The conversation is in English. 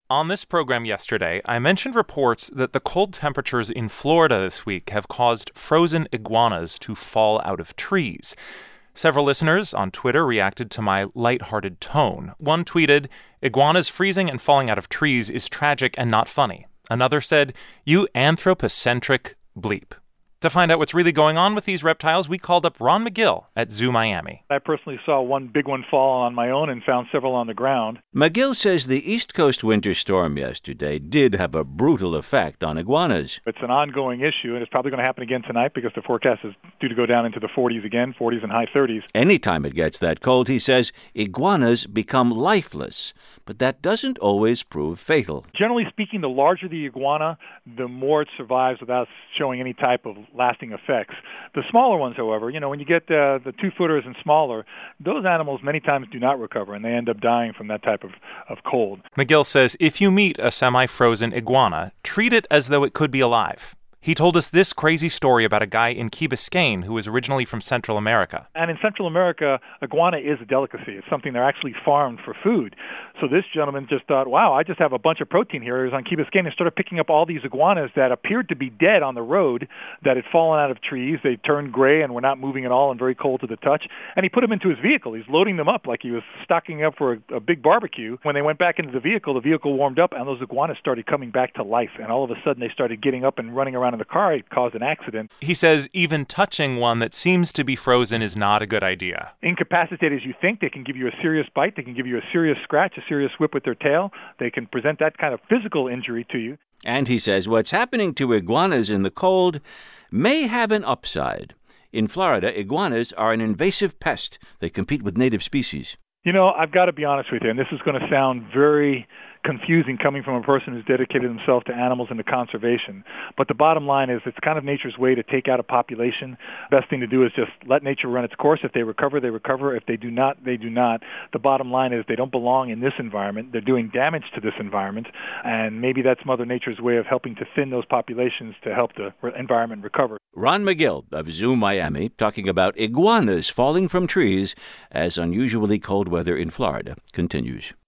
On this program yesterday, I mentioned reports that the cold temperatures in Florida this week have caused frozen iguanas to fall out of trees. Several listeners on Twitter reacted to my lighthearted tone. One tweeted, "Iguanas freezing and falling out of trees is tragic and not funny." Another said, "You anthropocentric bleep." To find out what's really going on with these reptiles, we called up Ron McGill at Zoo Miami. I personally saw one big one fall on my own and found several on the ground. McGill says the East Coast winter storm yesterday did have a brutal effect on iguanas. It's an ongoing issue, and it's probably going to happen again tonight because the forecast is due to go down into the 40s again, 40s and high 30s. Anytime it gets that cold, he says, iguanas become lifeless. But that doesn't always prove fatal. Generally speaking, the larger the iguana, the more it survives without showing any type of lasting effects. The smaller ones, however, when you get the 2-footers and smaller, those animals many times do not recover, and they end up dying from that type of cold. McGill says if you meet a semi-frozen iguana, treat it as though it could be alive. He told us this crazy story about a guy in Key Biscayne who was originally from Central America. And in Central America, iguana is a delicacy. It's something they're actually farmed for food. So this gentleman just thought, wow, I just have a bunch of protein here. He was on Key Biscayne and started picking up all these iguanas that appeared to be dead on the road, that had fallen out of trees. They turned gray and were not moving at all and very cold to the touch. And he put them into his vehicle. He's loading them up like he was stocking up for a big barbecue. When they went back into the vehicle warmed up, and those iguanas started coming back to life. And all of a sudden, they started getting up and running around in the car. It caused an accident. He says even touching one that seems to be frozen is not a good idea. Incapacitated as you think, they can give you a serious bite. They can give you a serious scratch, a serious whip with their tail. They can present that kind of physical injury to you. And he says what's happening to iguanas in the cold may have an upside. In Florida, iguanas are an invasive pest. They compete with native species. I've got to be honest with you, and this is going to sound very confusing coming from a person who's dedicated himself to animals and to conservation. But the bottom line is it's kind of nature's way to take out a population. Best thing to do is just let nature run its course. If they recover, they recover. If they do not, they do not. The bottom line is they don't belong in this environment. They're doing damage to this environment, and maybe that's Mother Nature's way of helping to thin those populations to help the environment recover. Ron McGill of Zoo Miami talking about iguanas falling from trees as unusually cold weather in Florida continues.